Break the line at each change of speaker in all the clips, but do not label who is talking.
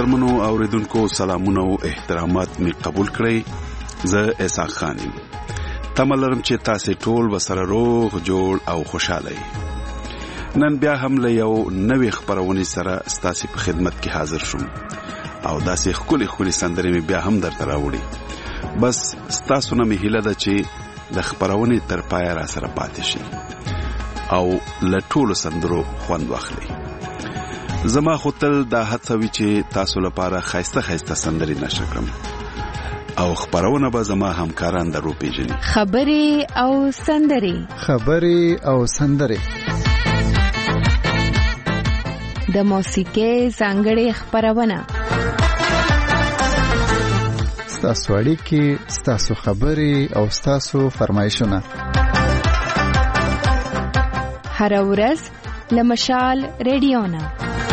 محترمونو اوریدونکو سلامونه او احترامات می قبول کړئ. زه اسحاق خان یم. تمه لرم چې تاسو ټول وسره روغ جوړ او خوشاله یئ. نن بیا هم له یو نوې خبرونې سره ستاسو په خدمت کې حاضر شوم او داسې خولي سندرې می بیا هم درته راوړي. بس ستاسو نه می هیله ده چې د خبرونې تر پایه را سره پاتې شي او له ټولو سندرو خوند واخلئ. زما خو تل دا هڅه وي چې تاسو لپاره خاصه سندرې نشر کړم او خبرونه به زما همکاران درو پیژني.
خبرې او سندرې د موسیقۍ ځانګړې خبرونه،
ستاسو اړیکې، ستاسو خبرې او ستاسو فرمایشونه
هر ورځ له مشال ریډیو نه.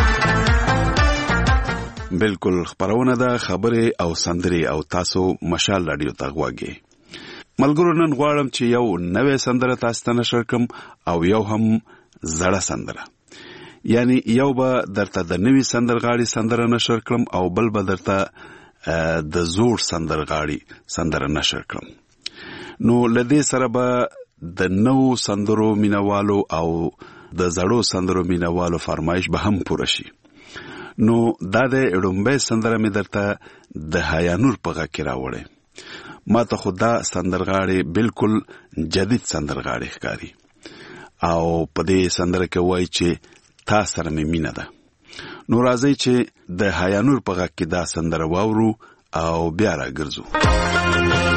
بالکل خبرونه ده، خبرې او سندرې او تاسو مشال رادیو ته غواړئ. ملګرو نن غواړم چې یو نوې سندره تاسو ته نشر کړم او یو هم زړه سندره. یعنی یو به درته د نوې سندرغاړي سندره نشر کړم او بل به درته د زوړ سندرغاړي سندره نشر کړم. نو لدې سره به د نو سندرو مینوالو او د زړو سندرو مینوالو فرمایش به هم پوره شي. نو دا د اډومبه سندره می درته د حیانور په غا کې راوړې. ما ته خدا سندرغاړي بالکل جدید سندرغاړي ښکاری او په دې سندره کې وایي چې تا سره می مینه ده. نو راځي چې د حیانور په غا کې دا سندره واورو او بیا راګرځو.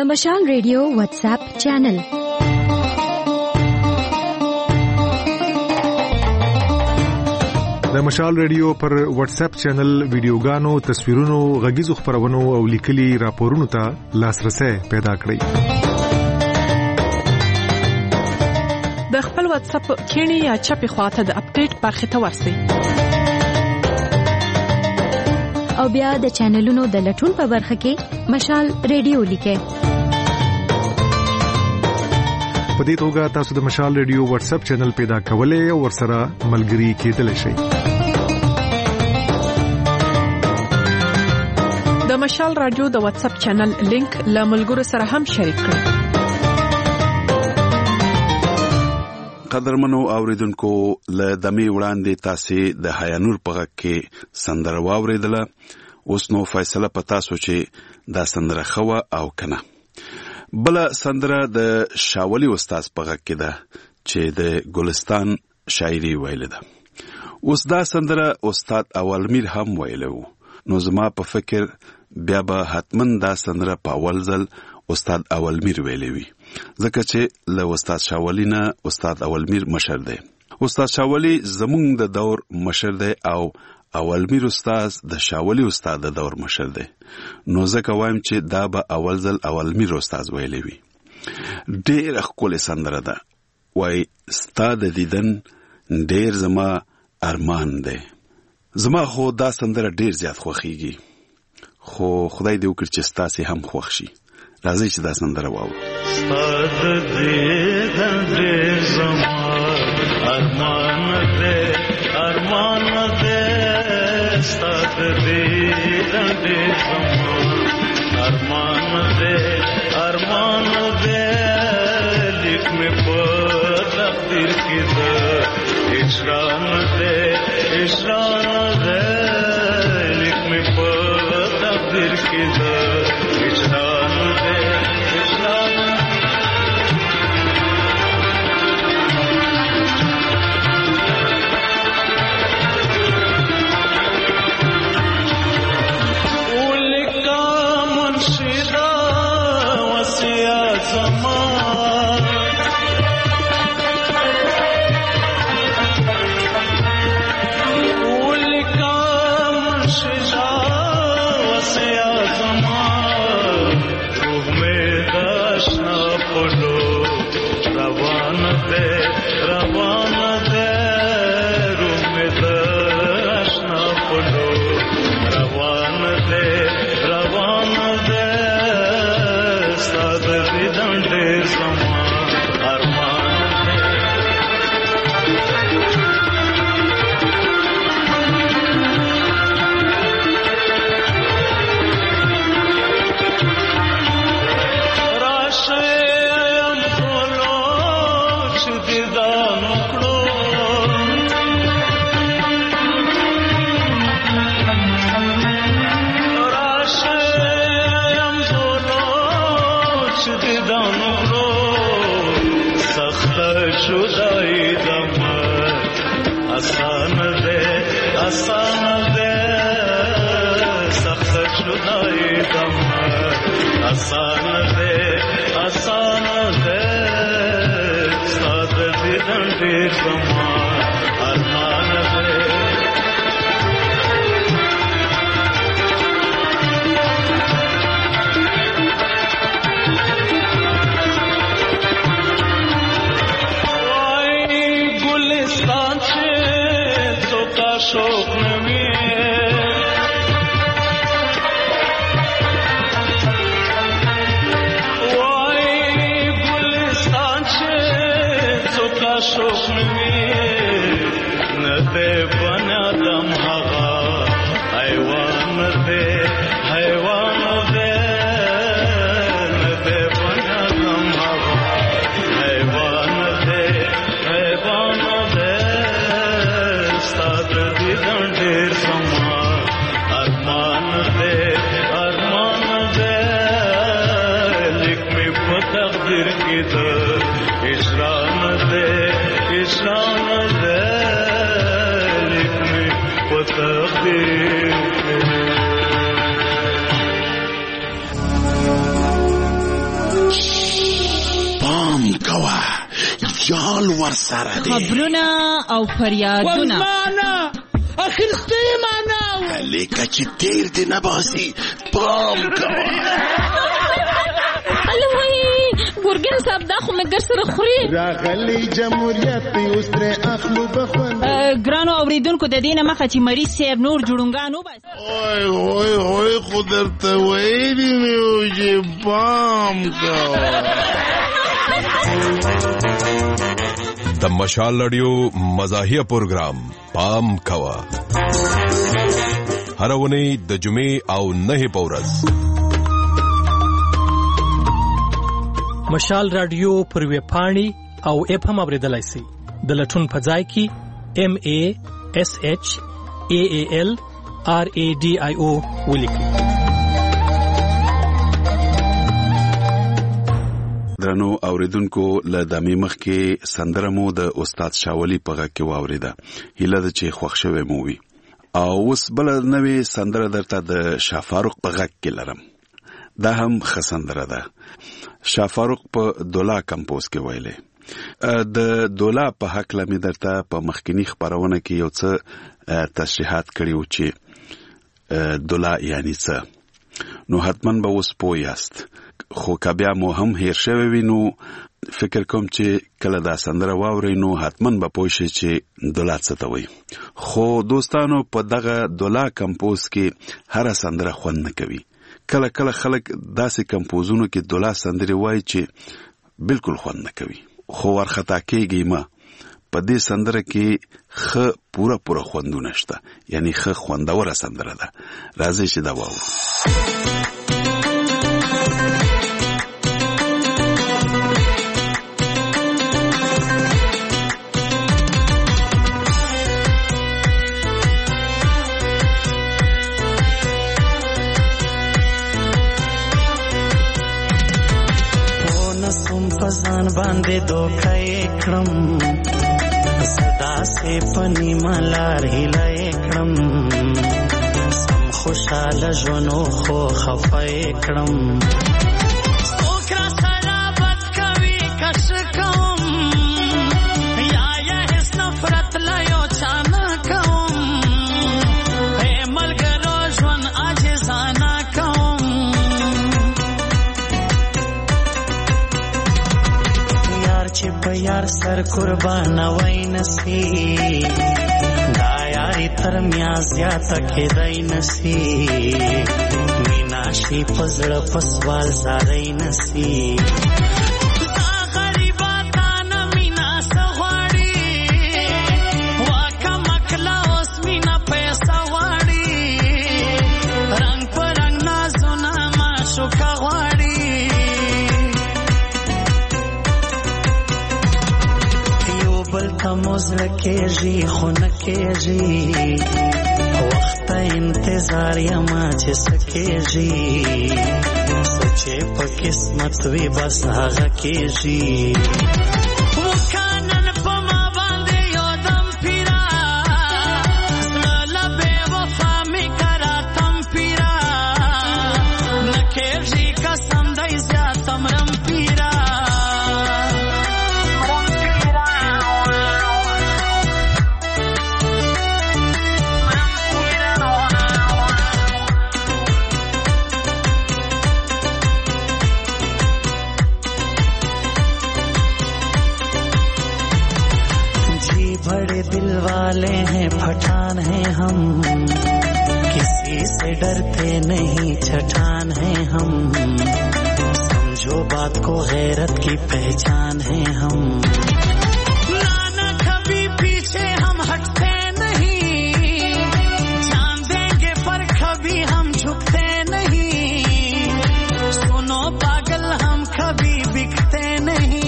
د مشال ریډیو واتس اپ چینل.
د مشال ریډیو پر واتس اپ چینل ویډیوګانو، تصویرونو، غږیزو خبرونو او لیکلي راپورونو ته لاسرسي پیدا کړئ.
د خپل واتس اپ کینی یا چپی خواته د اپډیټ برخه ته ورسئ.
او بیا د چینلونو د لټون په برخه کې مشال ریډیو لیکئ.
په دې توګه تاسو د مشال ریډیو واتس اپ چینل پیدا کولای او ورسره ملګري کېدلی شئ.
د مشال رادیو د واتس اپ چینل لینک له ملګرو سره هم شریک کړئ.
قدرمنو اوریدونکو، له دمه وړاندې تاسو د حیانور په غږ کې سندره واوریدله. اوس نو فیصله پتا سو چې دا سندره خو او کنه. بل سندره د شاولی استاد په غږ کې ده چې د ګلستان شاعري ویل ده. اوس دا سندره استاد اولمیر هم ویلو. نو زما په فکر بیا به حتمن دا سندره په اول ځل استاد اولمیر ویلې وي، ځکه چې له استاد شاولی نه استاد اولمیر مشر دی. استاد شاولی زمونږ د دور مشر دی او اولمیر استاد د شاولی استاد د دور مشر دی. نو ځکه وایم چې دا به اول ځل اولمیر استاد ویلې وي. ډېر ښکلې سندره ده. وای استاد دیدن ډېر زما ارمان دی. زما خو دا سندره ډېر زیات خوښیږي، خو خدای دې وکړي چې ستاسو هم خوښ شي. راځي چې دا سندره واورو.
استاد دیدن ډېر زما ارمان دی، ارمان دی. استاد دیدن ډېر زما ارمان دی، ارمان دی. لیک مې په تقدیر کې ده اشران دی، اشران دی. لیک مې په تقدیر کې ده اشران دی، اشران.
جال ورسره دی
خبرونه او فریادونه
والمانا اخرستي معنا
لکه چې تیر دی نه باسي پام کوه
ګورګین صاحب دا خو مګر سره خوري
راغلی جمهوریت اوس تر اخلو بخون
ګرانو اوریدونکو د دینه مخه چې مریض صاحب نور جوړونګانو بس
اوه خو درته ویلي مې و چې پام کوه
د مشال رادیو مزاحیه پروګرام پام کوه هر ونی د جمعې او نه په ورځ
مشال رادیو پر ویبپاڼې او اپ هم اوریدلای شئ د لټون په ځای کې MASHAALRADIO ولیکئ.
درنو اوریدونکو له دمې مخکې سندره مو د استاد شاولی په غږ کې واوریده. هیله ده چې خوښ شوی مو وي. او اوس بل نوې سندره درته د شافاروق په غږ کې لرم. دا هم ښه سندره ده. شافاروق په دولا کمپوز کې ویلې. د دولا په حق لمې درته په مخکینی خبرونه کې یو څه تشریحات کړیو چې دولا یعنی څه. نو حتما به اوس پوه یاست. خو که بیا مو هم هیر شوی وي نو فکر کوم چې کله دا سندره واورئ نو حتما به پوه شئ چې دولا څه ته وایي. خو دوستانو په دغه دولا کمپوز کې هره سندره خوند نه کوي. کله کله خلک داسې کمپوزونو کې دولا سندرې وایي چې بالکل خوند نه کوي. خو ورخطا کېږي ما په دې سندره کې ښه پوره خوندونه شته. یعنی ښه خوندوره سندره ده. راځئ چې دا واورو.
پزان باندې دوکه کړم صدا سے پنی ملار هله کړم سم خوشاله ژوندو خو خفای کړم اوکرا سره بد کوي کش کوم یا هیڅ نفرت لا یو چانا کوم اے ملګرو ژوند عاجزانه کوم چې په یار سر قربان وای نسی دا یاري تر میا زیاته کېدای نسی مینا شي پزړه پسوال زارای نسی دا غریبا تانا مینا سغواړي واکه مکلا اوس مینا پیسې واړي رنگ پر رنگ نازونه ما شو کغواړي موزل کېږي خو نه کېږي وخت انتظار یما چې سکېږي سچې په قسمت وي بس هغه کېږي وکانن په ما باندې یو دم پیرا لبه وفا می کرا تم پیرا نه کېږي قسم دای زیاتم رم پیرا दिल वाले हैं पठान हैं हम किसी से डरते नहीं छठान हैं हम समझो बात को गैरत की पहचान है हम नाना कभी पीछे हम हटते नहीं जान देंगे पर कभी हम झुकते नहीं सुनो पागल हम कभी बिकते नहीं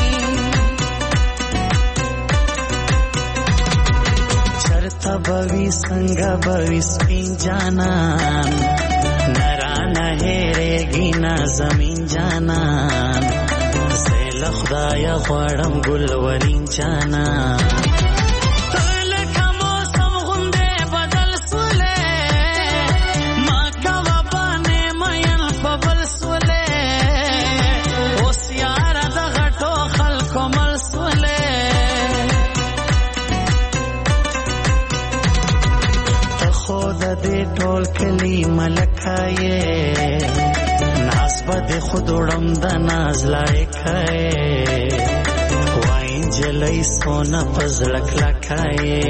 बवी संग बवी स्पिन जाना नराना हेरेगी ना जमीन जाना सेल खुदाया ख्वाड़म गुलवरीन जाना तल का मौसम गुंदे बदल सुले माँ का वबाने मयन बबल सुले उस यार दघटो खल कोमल सुले ټول کلی ملکایې ناز بد خودړم د ناز لایکای وای جلای سونا پزړک لکای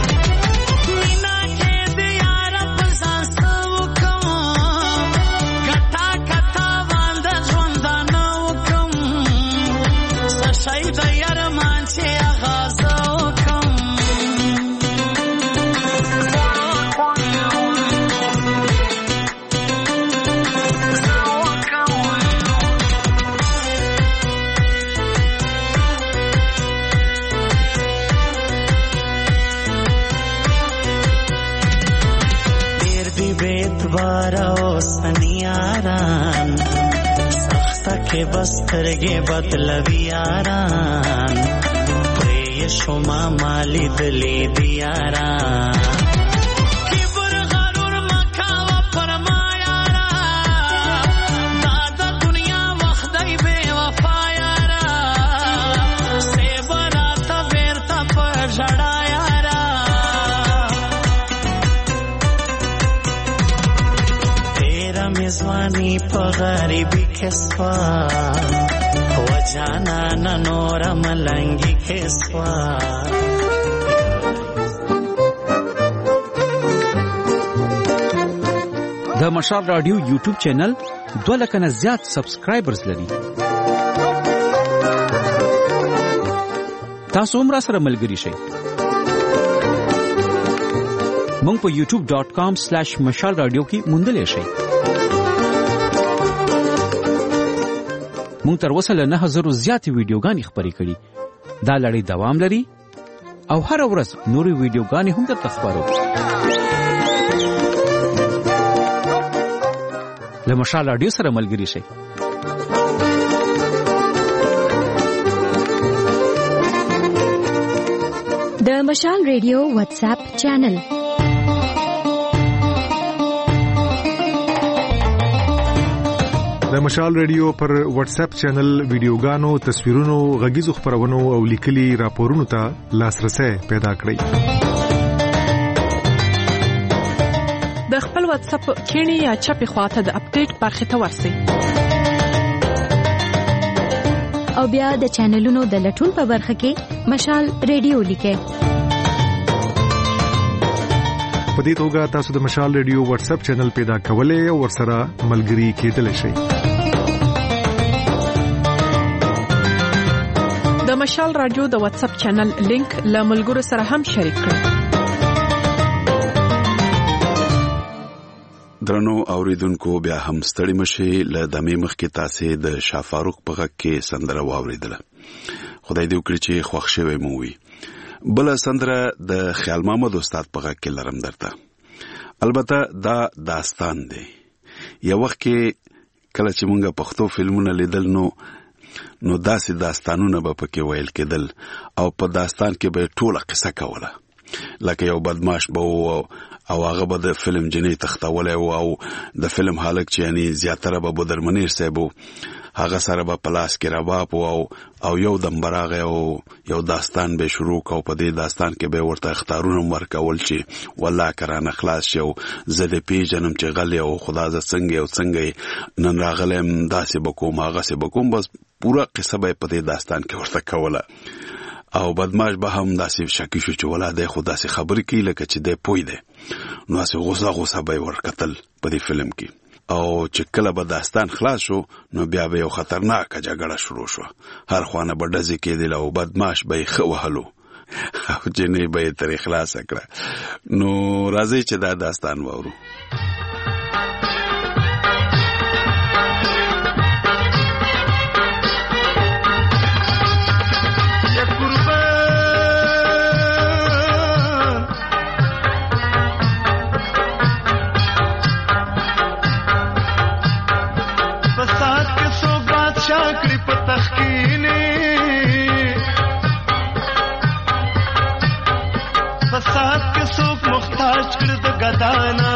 سنیاران سخته کې بسترګې بدلوي یاران پرې شوما مالی دلی دی یاران کبر غرور مکاوه پرما یاران دا د دنیا وخت دی بے وفا یاران سیبراته بیرته په ژړا میزوانی په غریبی کسوا و جانا نور ملنگی کسوا
د مشال رادیو یوټیوب چینل 2 لک نه زیات سبسکرایبرز لري. تاسو هم را سره ملګری شئ. مونږ په youtube.com/mashalradio کې موندلې شئ. مونږ تر اوسه له 9000 زیاتې ویډیوګانې خپرې کړي. دا لړۍ دوام لري او هر ورځ نورې ویډیوګانې هم درته خپرو. له مشال رادیو سره ملګری شئ.
د مشال رادیو واتس اپ چینل
د مشال رادیو پر واتس اپ چینل ویډیوګانو، تصویرونو، غږیزو خبرونو او لیکلي راپورونو ته لاسرسي پیدا کړئ.
د خپل واتس اپ کینی یا چپی خواته د اپډیټ برخه ته ورسئ.
او بیا د چینلونو د لټون په برخه کې مشال رادیو لیکئ.
په دې توګه تاسو د مشال رادیو واتس اپ چینل پیدا کولای او ورسره ملګری کېدلی شئ.
د مشال رادیو د واتس اپ چینل لینک له ملګرو سره هم شریک کړئ.
درنو اوریدونکو بیا هم ستړي مشي له دمه مخ کې تاسو د شافاروق په غږ کې سندره واوریدله. خدای دې وکړي چې خوښ شوي مو وي. بل سندره د خیال محمد استاد په غږ کې لرم درته. البته دا داستان دی. یو وخت کې کله چې مونږه پښتو فلمونه لیدل نو داسې داستانونه به پکې ویل کېدل او په داستان کې به ټوله قصه کوله. لکه یو بدمعاش به او هغه به د فلم جنې تختولی او د فلم هلک چې یعنی زیاتره به بدرمنیر صاحب هغه سره به پلاس کې رباب او یو دم براغه او یو داستان به شروع کو. په دې داستان کې به ورته اختارونه ورکول چې والله کرانه خلاص شو زه دې پیژنم چې غلی او خدا ز څنګه نن راغلم داسې بکوم هغه سه بکوم. بس پورا قصه به په دې داستان کې ورته کوله. او بدمعاش به هم داسې شکی شو چې ولاده خدا سه خبرې کوي لکه چې دې پوي دی. نو اسه غوسه به ورکتل په دې فلم کې. او چې کله به داستان خلاص شو نو بیا به یو خطرناک جګړه شروع شو. هر خوانه به ډزې کېدل او بدمعاش به یې وهلو او جنې به یې ترې خلاص کړه. نو راځي چې دا داستان واورو.
فساد کے سوک مختاج کرد گدانا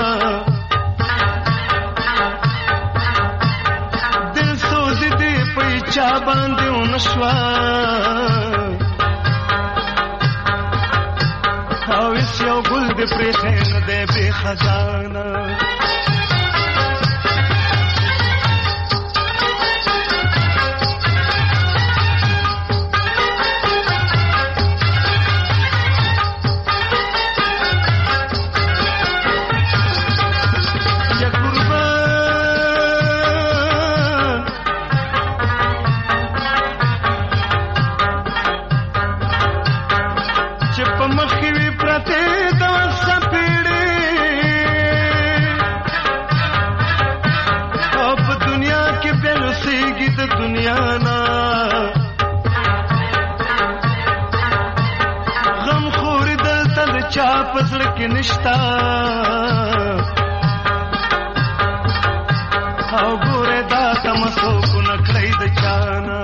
دل سوز دے پیچا باندیو نشوا او هیڅ یو ګل دې پرېښی نه دی بې خزانه پزړه کې نشتا او ګوره دا تمسو کو نکړی د چانا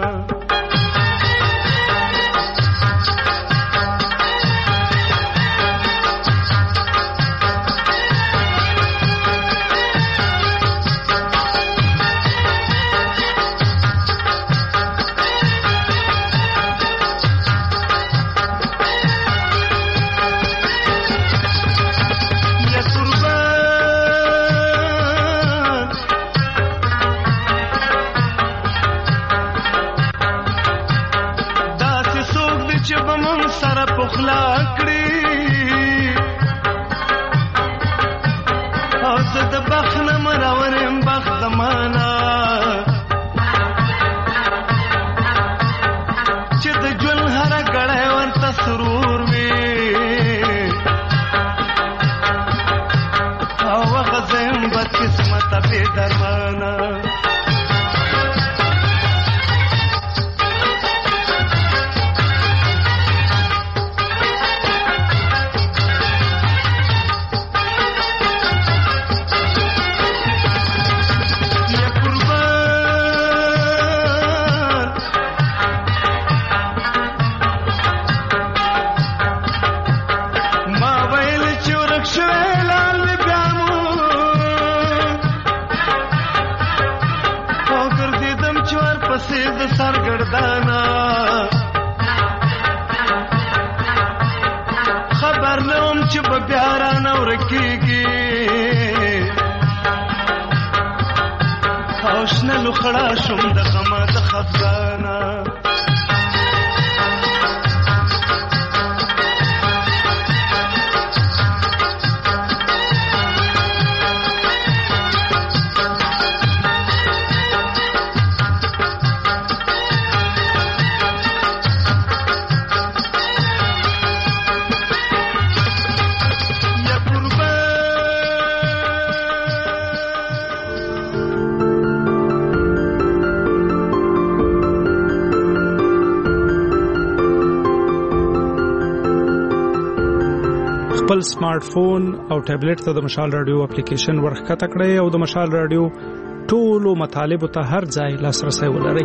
خپل سمارټ فون او ټابلیټ ته د مشال رادیو اپلیکیشن ورخته کړئ او د مشال رادیو ټولو مطالب ته هر ځای لاسرسي ولرئ.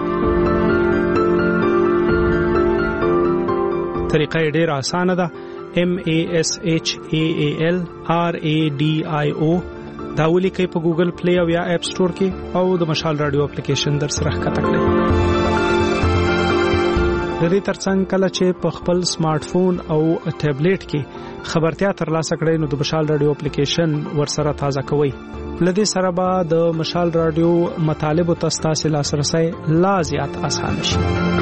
طریقه ډېره اسانه ده. MASHAALRADIO دا ولیکئ په ګوګل پلی او یا اپ سٹور کې او د مشال رادیو اپلیکیشن در سره ښکته کړئ. د دې ترڅنګ کله چې په خپل سمارټ فون او ټابلیټ کې خبرتیا ترلاسه کړئ نو د مشال رادیو اپلیکیشن ورسره تازه کوئ. لدې سره به د مشال رادیو مطالب او تاسو لاسرسي لا زیات آسان شي.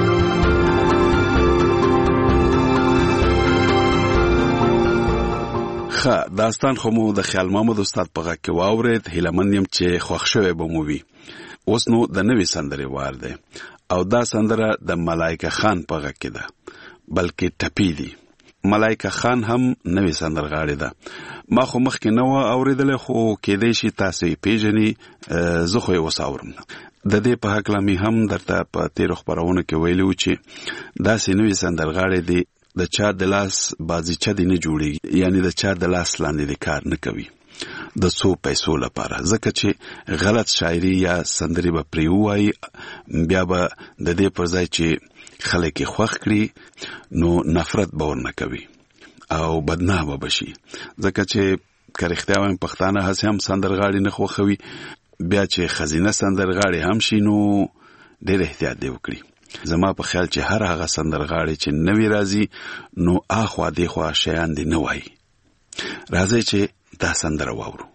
داستان خو مو د خیال محمد استاد په غږ کې واورید. هیلمن یم چې خوښ شوی به مو وي. اوس نو د نوې سندرې وار دی او دا سندره د ملایکه خان په غږ کې ده بلکې ټپی دی. ملایکه خان هم نوې سندرغاړې ده. ما خو مخکې نه و اورېدلی خو کېدای شي تاسو یې پیژنئ. زه خو یې اوس اورم. د دې په هکله مې هم درته په تېرو خپرونو کې ویلي وو چې داسې نوې سندرغاړې دي د چا د لاس بازیچه دې نه جوړېږي، یعنې د چا د لاس لاندې دې کار نه کوي د څو پیسو لپاره، ځکه چې غلط شاعري یا سندرې به پرې ووایي، بیا به د دې پر ځای چې خلک یې خوښ کړي نو نفرت به ورنه کوي او بدنامه به شي. ځکه چې که رښتیا وایم پښتانه هسې هم سندرغاړي نه خوښوي، بیا چې ښځینه سندرغاړي هم شي نو ډېر احتیاط دې وکړي. زما په خیال چې هر هغه سندرغاړي چې نوی راځي نو اخوا دیخوا شیان دې نه وایي، راځي چې دا سندره واورو.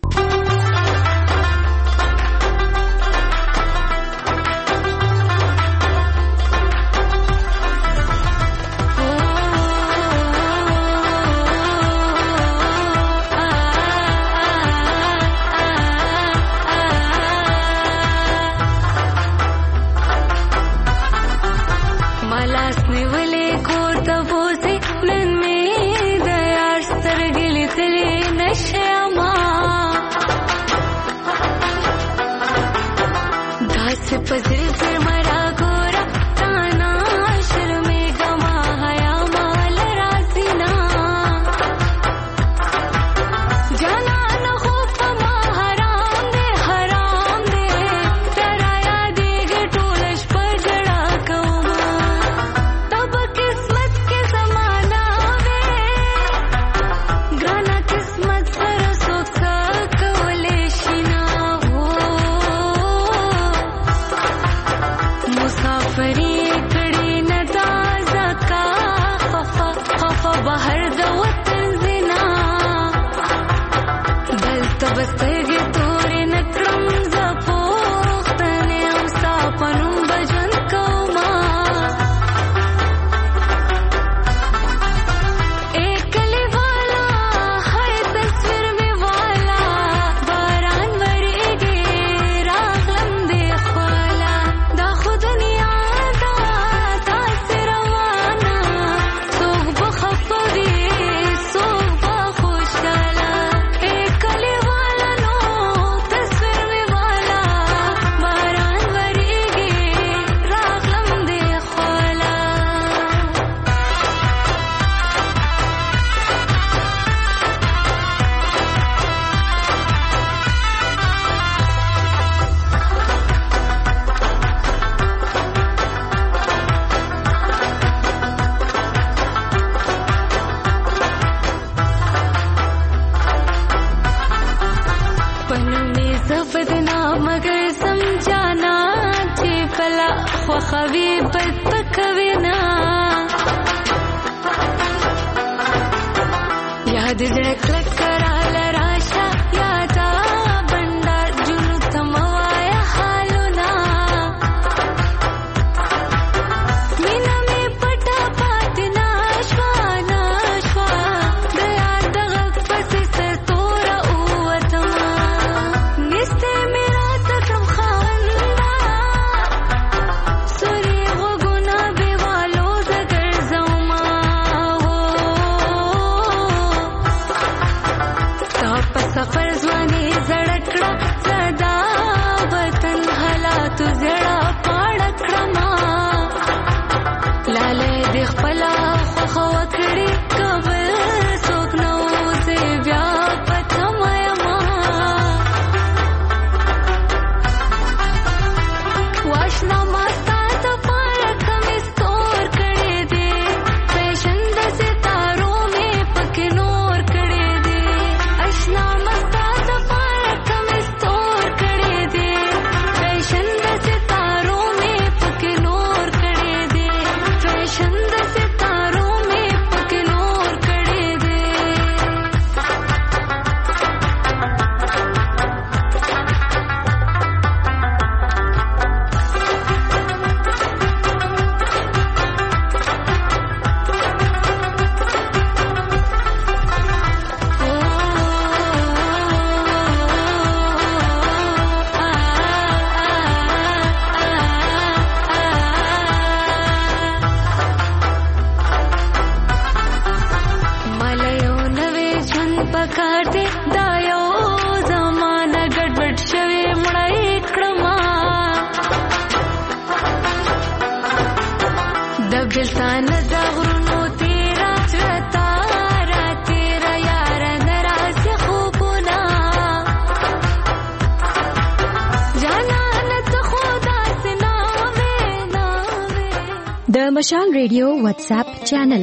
د مشال ریډیو واتس اپ چینل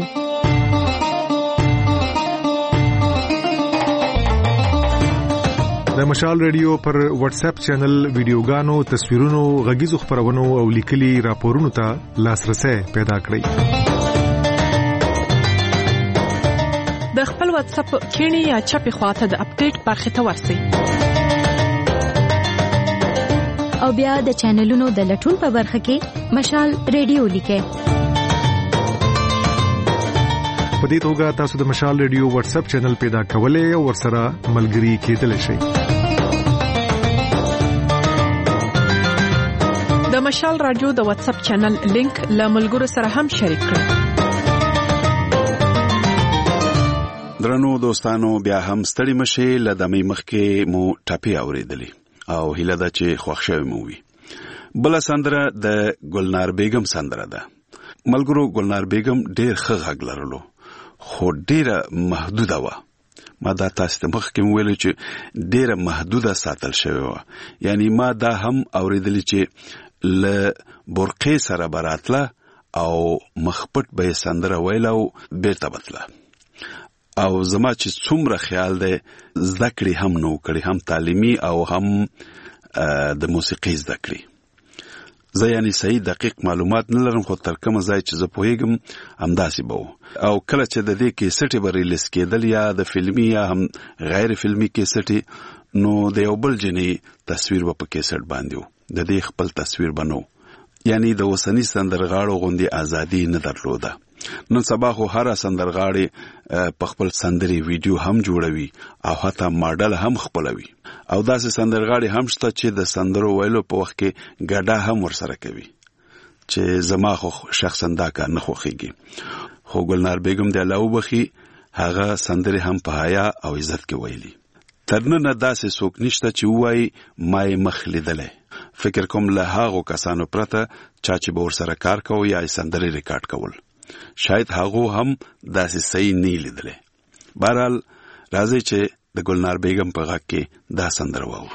د مشال ریډیو پر واتس اپ چینل ویډیوګانو تصویرونو غږیزو خبرونو او لیکلي راپورونو ته لاسرسي پیدا کړئ.
د خپل واتس اپ کینی یا چپی خواته د اپډیټ برخه ته ورسئ
او بیا د چینلونو د لټون په برخه کې مشال ریډیو لیکه
په دې توګه تاسو د مشال ریډیو واتس اپ چینل پیدا کولای او ورسره ملګري کېدلی شئ
د مشال رادیو د واتس اپ چینل لینک له ملګرو سره هم شریک کړئ
درنو دوستانو بیا هم ستړي مشي لدمې مخکې مو ټاپي اوریدلې او هیله ده چې خوښ شوي مو وي بل سندره د ګلنار بیگم سندره ده ملګرو ګلنار بیگم ډېر ښه غږ لرلو خو ډېره محدوده وه ما دا تاسو ته مخکې ویل چې ډېره محدوده ساتل شوی و یعنی ما دا هم اوریدلی چې ل برقې سره براتله او مخپټ به سندره ویلو بیرته بتله او زما چې څومره خیال دی زده کړې هم نو کړې هم تعلیمي او هم د موسیقي زده کړې زه یعنی صحیح دقیق معلومات نه لرم خو تر کومه ځای چې زه پوهیږم همداسې به او کله چې د دې کیسټې به ریلیز کېدل یا د فلمي یا هم غیر فلمي کیسټې نو د یو بل جنې تصویر به په کیسټ باندې و د دې خپل تصویر بنو یعنی د اوسني سندرغاړو غوندي ازادي نه درلوده نن سبا خو هر سندرغاړي په خپل سندري ویډیو هم جوړوي او حتی ماډل هم خپلوي او داسې سندرغاړي هم شته چې د سندرو ویلو په وخت کې ګډه هم ورسره کوي چې زما خو شخصا دا کار نه خوښيږي خو ګلنار بیگم د الله وبخي هغه سندري هم په حیا او عزت کې ویلي ترنه داسې څوک نشته چې وایي ما مخ لیدلې فکر کوم له هغه کسانو پرته چې به ورسره کار کوي یا سندري ریکارډ کول شاید هغه هم داسې صحیح نه لیدلې بهرحال راځي چې د ګلنار بیگم په غږ کې دا سندره واورو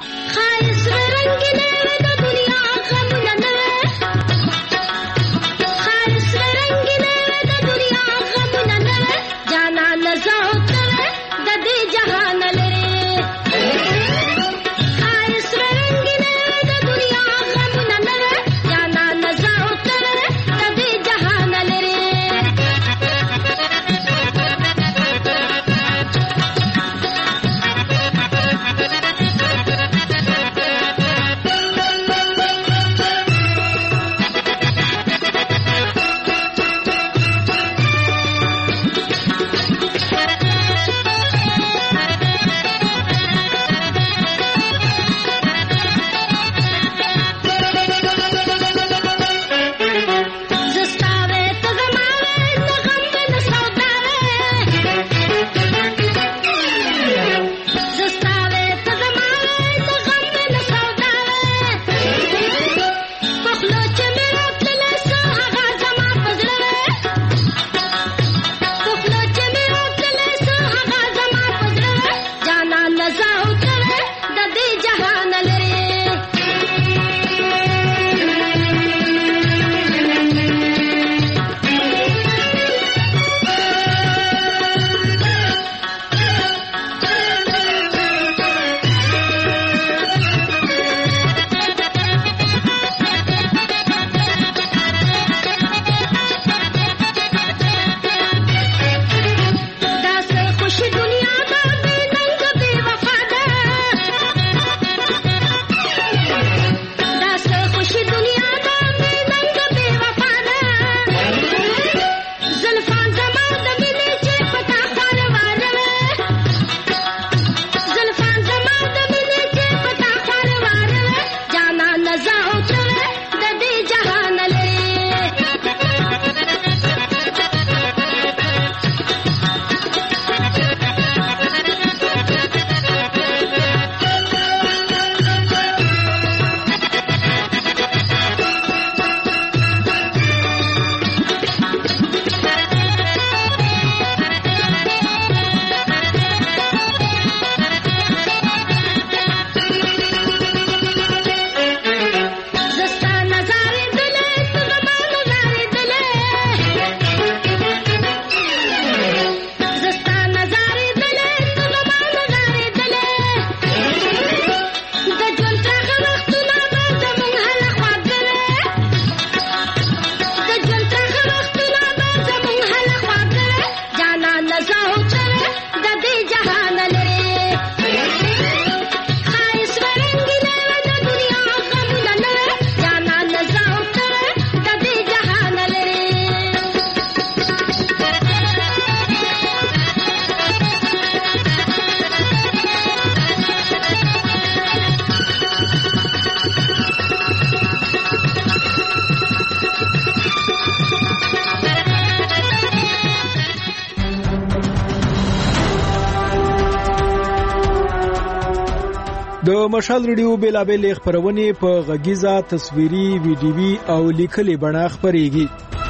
د مشال ریډیو بیلابل خبرونه په غږیزه تصویري ویډیوي او لیکلي بڼه خبريږي.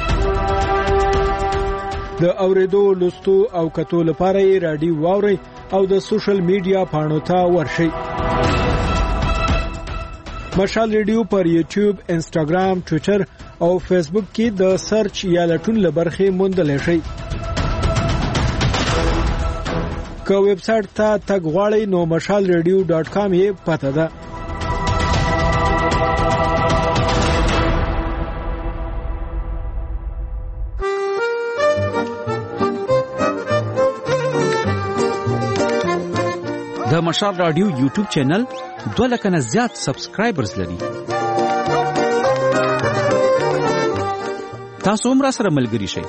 د اوریدو لوستو او کتو لپاره رادیو واوري او د سوشل میډیا پاڼو ته ورشئ. مشال ریډیو پر یوټیوب، انسټاګرام، ټوئیټر او فیسبوک کې د سرچ یا لټون لبرخه موندل شي. که ویب سټ ته تګ غواړئ نو mashalradio.com یې پته ده.
د مشال رادیو یوټیوب چینل 2 لک نه زیات سبسکرایبرز لري. تاسو هم را سره ملګری شئ.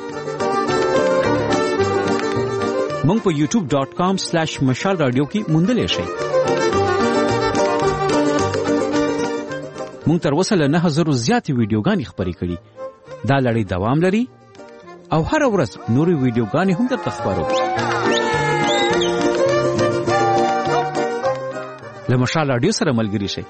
مونږ په youtube.com/mashalradio کې موندلې شئ. مونږ تر اوسه له 9000 زیاتې ویډیوګانې خبرې کړې. دا لړۍ دوام لري او هر ورځ نورې ویډیوګانې هم درته خبرو. له مشال رادیو سره ملګری شئ.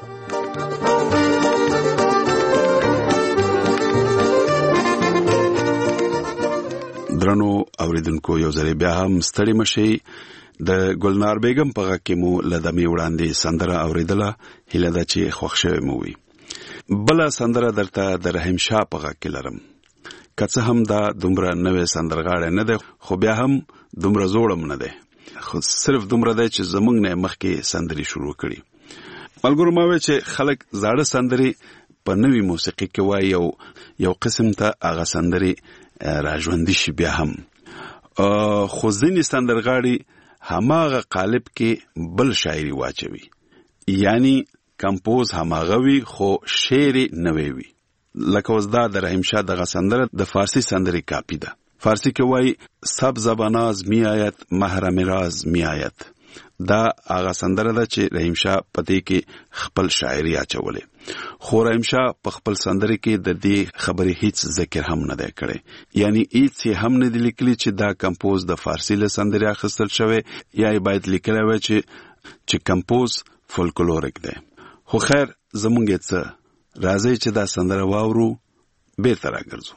درنو اوریدونکو یو ځل بیا هم ستړي مشي. د ګلنار بیگم په غږ کې مو لدمي وړاندې سندره اوریدله. هیله ده چې خوښ شوی مو وي. بل سندره درته د رحیم شاه په غږ کې لرم. که څه هم دا دومره نوې سندرغاړی نه ده خو بیا هم دومره زوړم نه ده. خو صرف دومره ده چې زمونږ نه مخکې سندري شروع کړي. ملګرو ما وی چې خلک زاړه سندري په نوې موسیقي کې وایي یو قسم ته هغه سندري راژوندي شي بیا هم. خو ځینې سندرغاړي هماغه قالب کې بل شاعري واچوي. یعنی کمپوز هماغه وي خو شعر نوی وي. لکه اوس دا د رحیم شاه دغه سندره د فارسی سندري کاپی ده. فارسی کې وایي سب زباناز می آیت محرم راز می آیت. دا هغه سندره ده چې رحیم شاه پدې کې خپل شاعري اچولې. خو رحیم شاه په خپل سندره کې د دې خبرې هیڅ ذکر هم نه دی کړی. یعنی هیڅ هم نه دی لیکلی چې دا کمپوز د فارسی له سندري اخیستل شوی یا باید لیکلی وای چې کمپوز فولکلوریک دی. خو خیر زمونږ څه راځي چې دا سندره واورو بیرته راګرځو.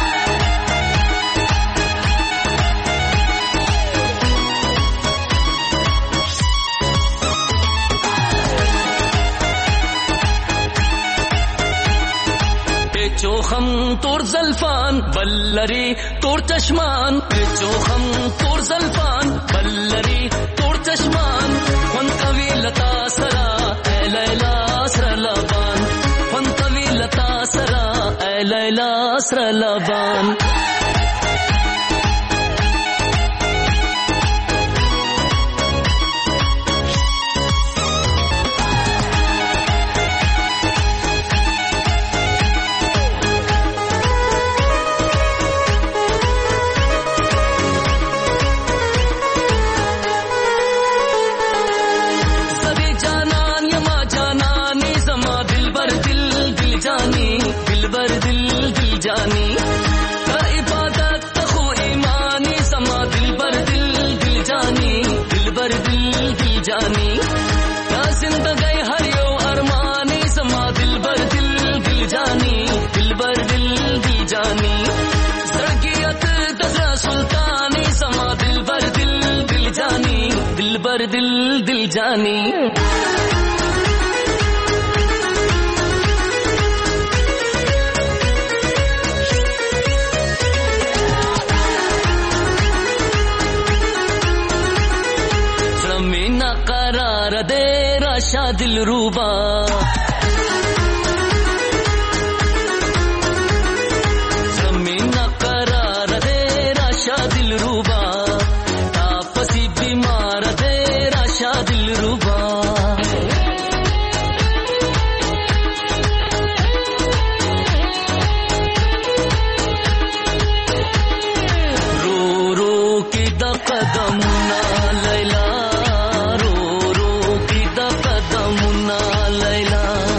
چوخم تور زلفان بلری تور چشمان، چوخم تور زلفان بلری تور چشمان، فن کوي لتا سرا اے لیلا سر لبان، فن کوي لتا سرا اے لیلا سر لبان. दिल दिल जानी ज़मीना करार दे राशा दिल रूबा, ज़मीना करार दे राशा दिल रूबा, तापसी बीमार दे राशा दिल रूबा. रो रो की द कदमुना लैला, रो रो की द कदमुना लैला.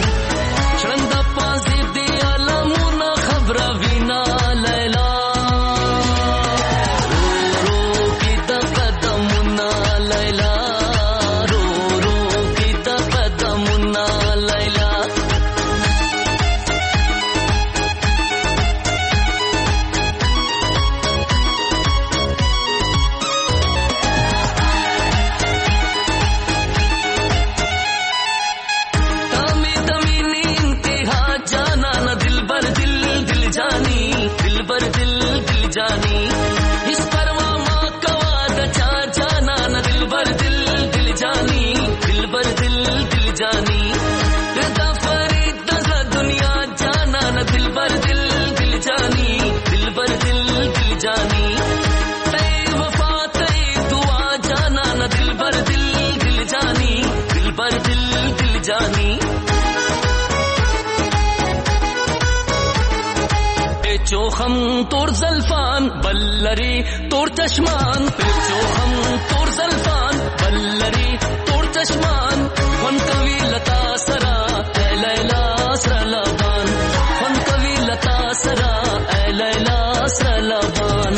हम तोर जल्फान बल्लरी तोर चश्मान जो हम तोर जल्फान बल्लरी तोर चश्मान वन कवि लता सरा ऐ लैला सलबान वन कवि लता सरा ऐ लैला सलबान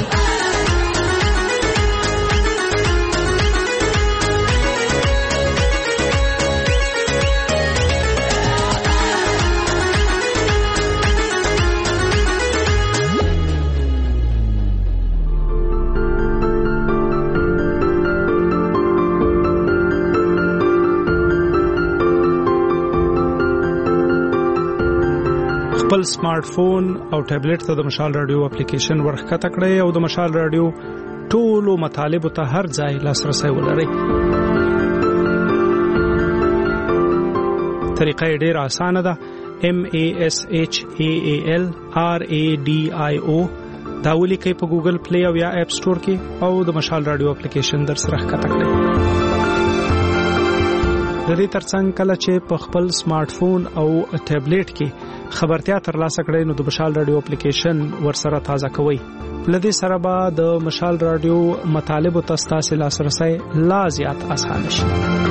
خپل سمارټ فون او ټابلیټ ته د مشال رادیو اپلیکیشن ورخکته کړئ او د مشال رادیو ټولو مطالبو ته هر ځای لاسرسي ولرئ. طریقه ډیره اسانه ده. MASHALRADIO دا ولیکئ په ګوګل پلی او یا اپ سٹور کې او د مشال رادیو اپلیکیشن در سره ښکته کړئ. د دې ترڅنګ کله چې په خپل سمارټ فون او ټابلیټ کې خبرتیا ترلاسه کړئ نو د مشال رادیو اپلیکیشن ورسره تازه کوئ. لدې سره به د مشال رادیو مطالبو ته ستاسو لاسرسي لا زیات اسانه شي.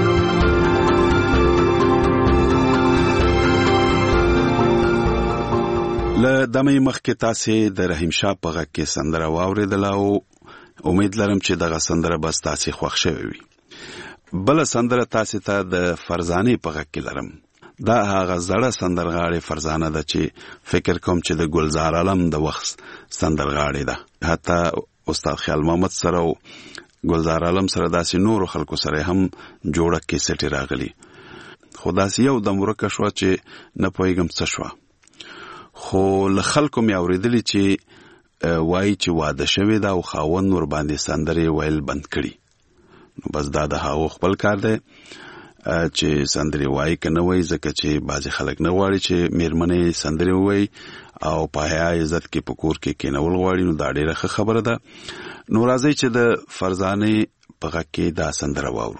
له دمه مخکې تاسو د رحیم شاه په غږ کې سندره واوریدل او امید لرم چې دغه سندره به تاسو خوښ شوي وي. بل سندره تاسو ته د فرزانه په غږ کې لرم. دا هغه زړه سندرغاړي فرزانه ده چې فکر کوم چې د ګلزار عالم د وخت سندرغاړي ده. حتی استاد خیال محمد سره او ګلزار عالم سره داسې نور خلکو سره هم جوړه کیسټ راغلي. خدا سي یو د مرکه شو چې نه پويګم څه شو. خو له خلکو مې اوریدلی چې وایي چې واده شوی دا او خاوند ور باندې سندري ویل بند کړي. نو بس دا د هاو خپل کار دی چې سندري وایي کنه وایي ځکه چې بعضی خلک نه غواړي چې میرمنې سندري وایي او په حیا عزت کې پکور کې کېنول غواړي. نو دا ډیره خبره ده. نو راځي چې د فرزانه په غږ کې دا سندره واورو.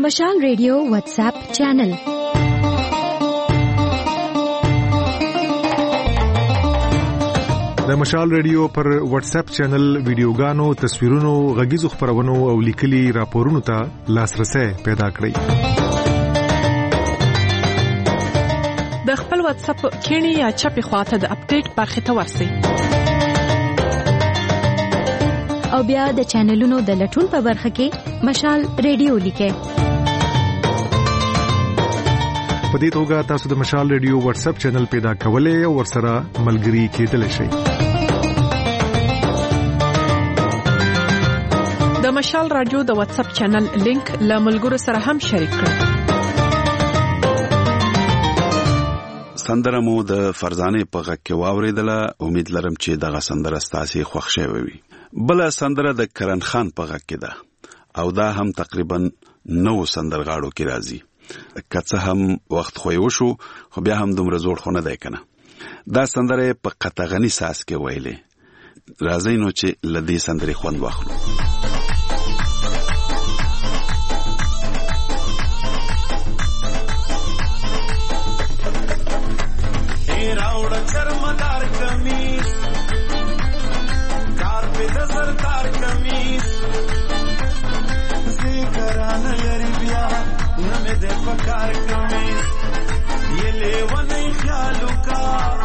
مشال ریډیو واتس اپ چینل.
د مشال ریډیو پر واتس اپ چینل ویډیوګانو، تصویرونو، غږیزو خبرونو او لیکلي راپورونو ته لاسرسي پیدا کړئ.
د خپل واتس اپ کینی یا چپی خواته د اپډیټ برخه ته ورسئ.
او بیا د چینلونو د لټون په برخه کې مشال ریډیو لیکئ.
په دې توګه تاسو د مشال ریډیو واتس اپ چینل پیدا کولای او ورسره ملګري کېدلی شئ.
د مشال رادیو د واتس اپ چینل لینک له ملګرو سره هم شریک کړئ.
سندره مو د فرزانه په غږ کې واوریدله. امید لرم چې دغه سندره ستاسو خوښ شوي وي. بل سندره د کرن خان په غږ کې ده او دا هم تقریبا 9 سندرغاړو کې راځي. کڅه هم وخت خو یو شو، خو بیا هم دومره زوړ خو نه دی کنه. دا سندره په قطغنی ساس کې ویلې. راځي نو چې لدی سندري خوند واخلو.
راوړ چرمدار کمیس، کار په دزردار کمیس، ذکران لري بیا نمه د پکار کمیس، یہ لیونی خیالو کا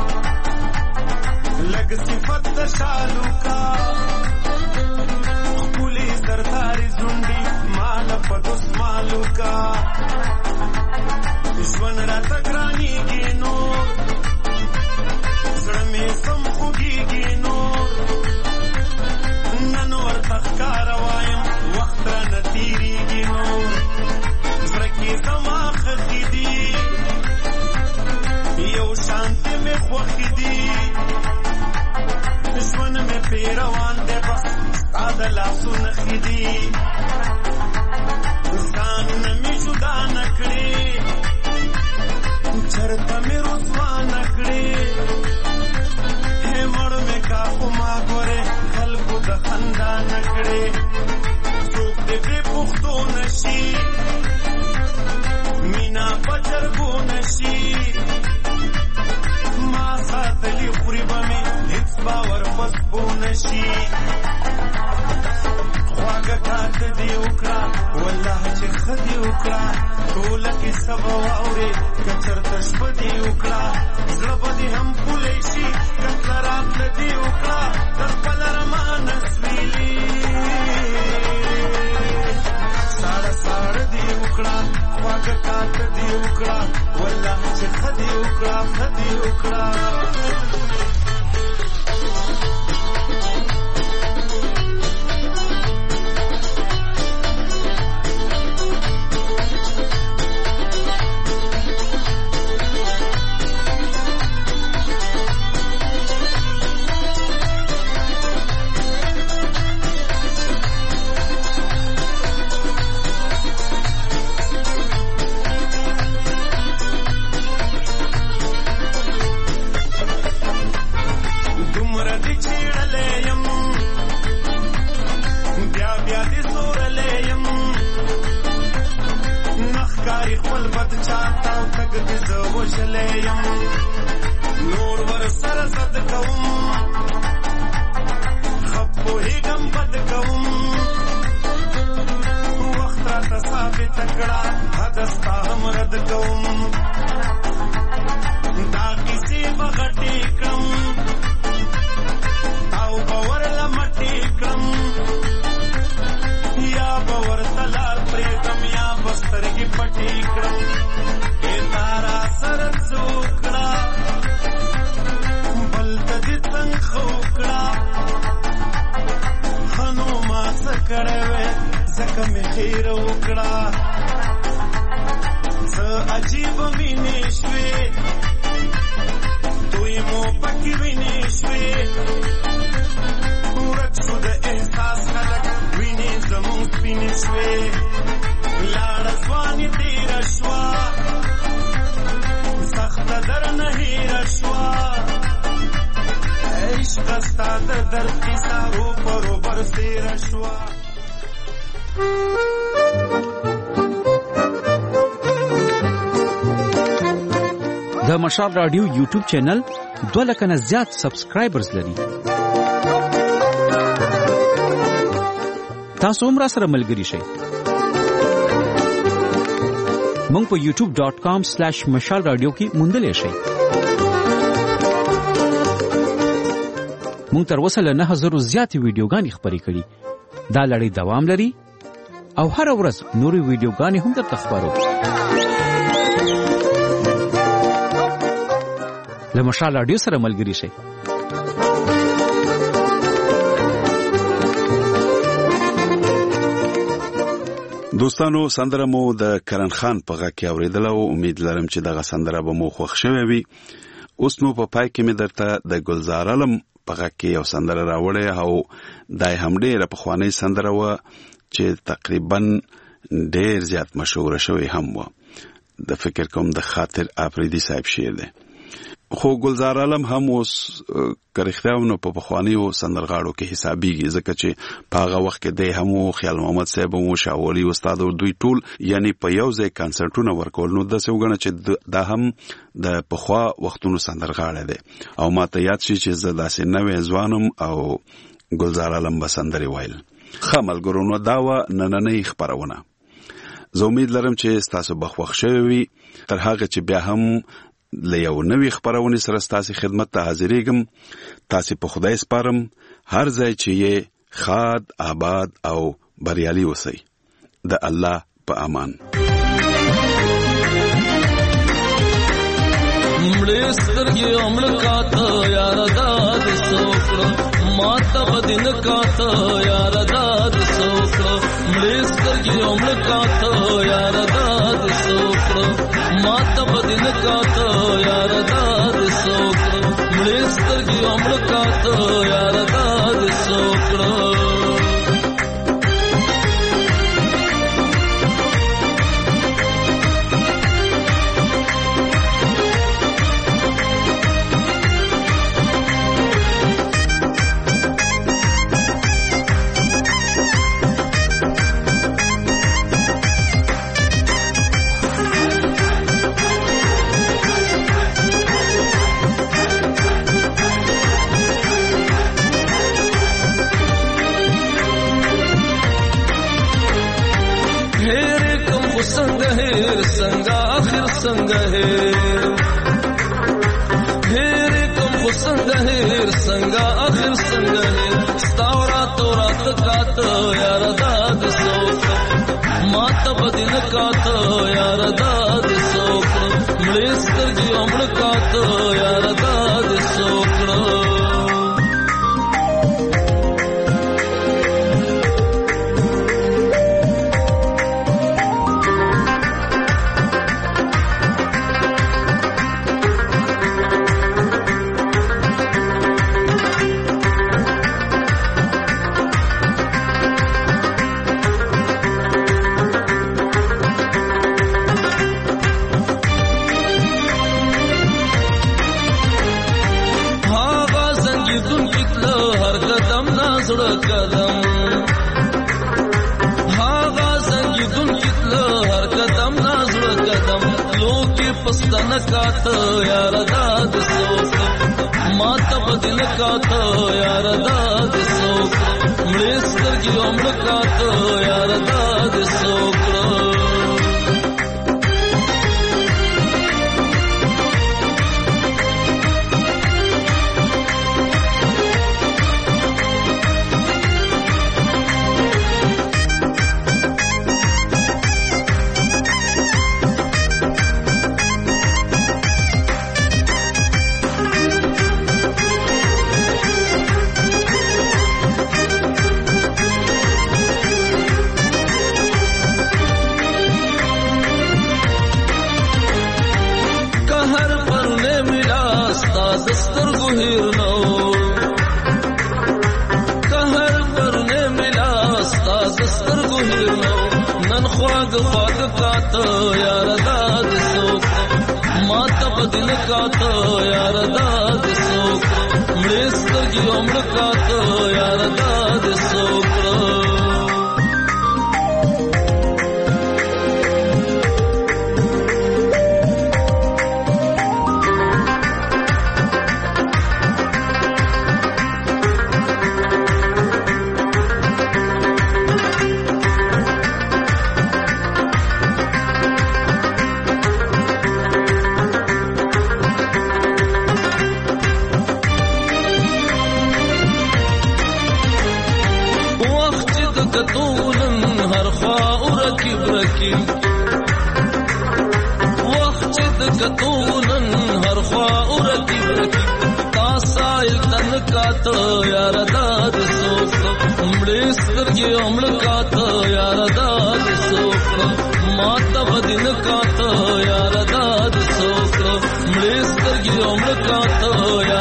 لگ صفت د شالو کا، خپلی سرداری زنڈی مال پدوس مالو کا، ژوند را تگرانی گی نور زړه سم خوږیږي نور، نن ورته ښکاره وایم وخت رانه تېرېږي نور، زړه کې زما خښې دي یو شانتې مې خوښې دي، ژوند مې پرې روان دی بس ستا د لاسو نښې دي، ځان نه مې جدا نه کړې چرته مې رسوا نه کړې، ما ګوره خلکو د خندا نکړې، څوک دې بې پښتو نشي مینا پچرګو نشي، ما ساتلی خوري به مې هېڅ باور بس پو نشي، خواږه کاته دې وکړه والله چې ښه دې وکړه، ټوله کیسه به واورې که چېرته شپه دې وکړه، زړه به دې هم پولی شي کتله راتله دې وکړه، د خپل رمانه سویلي ساړه ساړه دې وکړه، خواږه کاته دې وکړه والله چې ښه دې وکړه ښه دې وکړه. نور ور سره زد کوم خپو هیګم بد کوم، وخت را ثابت کړه حدستا هم رد کوم، دا کیسې بغټې کړم او باور لمټې کړم، یا باور تلار پرېږدم یا بسترګې پټې کړم، تارا سره څوکړه بل ته دې څنګه خوکړه، خنو ما څه کړی وې ځکه مې خیر وکړه، څه عجیبه مینې شوې دوی مو پکې وینې شوې، ورک شو د احساس خلک وینې زموږ سپینې شوې، لاړه ځواني تېره شوه سخت درنه هیره شوه، عشق ستا د درد کیسه رو پرو بر سیره شوه.
د مشال رادیو یوټیوب چینل 2 لک نه زیات سبسکرایبرز لري. تاسو هم راسره ملګري شئ. مونږ په youtube.com/mashalradio کې موندلی شئ. مونږ تر اوسه له 9000 زیاتې ویډیوګانې خپرې کړي. دا لړۍ دوام لري او هر ورځ نورې ویډیوګانې هم درته خپرو. له مشال رادیو سره ملګري شئ.
دوستانو سندره مو د کرن خان په غږ کې اوریدله او امید لرم چې دغه سندره به مو خوښ شوې وي. اوس نو په پای کې مې درته د ګلزار علم په غږ کې یو سندره راوړې او دای هم ډېره پخوانۍ سندره وه چې تقریبا ډېر زیات مشهوره شوې هم وه. د فکر کوم د خاطر آفریدي صاحب شعر دی. خو ګلزار علم هم اوس کرختیاونو په پخوانیو سندرغاړو کې حسابيږي ځکه چې په هغه وخت کې د هم خیال محمد صاحب او شاولي استاد او دوی ټول یعنی په یو ځای کنسرټونه ورکول. نو د څوګنه چې دا هم د پخوا وختونو سندرغاړي دي او ماته یاد شي چې زه داسې نوې ځوانم او ګلزار علم بسندري وایل. خمل ګورونو داوا نننې خبرونه. زه امید لرم چې تاسو بخښ شوي وي. تر هغه چې بیا هم له یو نوې خبرونه سره ستاسو خدمت ته حاضرېږم. تاسو په خدای سپارم. هر ځای چې یې خاد آباد او بریالي اوسئ. د الله په امان.
مړسترګي عمر کاته یار داد سوکړه ماته بدن کاته یار داد سوکړه مړسترګي عمر کاته یار داد سوکړه ماته بدن کاته یار داد سوکړه مړسترګي عمر کاته یار داد سوکړه संग है हेरे कम संग है संग आखिर संग है स्तावरा तो रात कात यार दाद सोक मात बदिन कात यार दाद सोक मलेस्कर जी अमर कात यार दाद सोकड़ा कात यार दाद सोक माता बदिन कात यार दाद सोक मलेस्कर की उम्र कात यार दाद सोक यार दाद सोक माता बदिन कात यार दाद सोक मलेस्कर की उम्र कात यार दाद सोक
کتونن هر خوا ورکی تا سایل تن کات یار داد سوک امړې سترګې امړ کات یار داد سوک ماته بدین کات یار داد سوک امړې سترګې امړ کات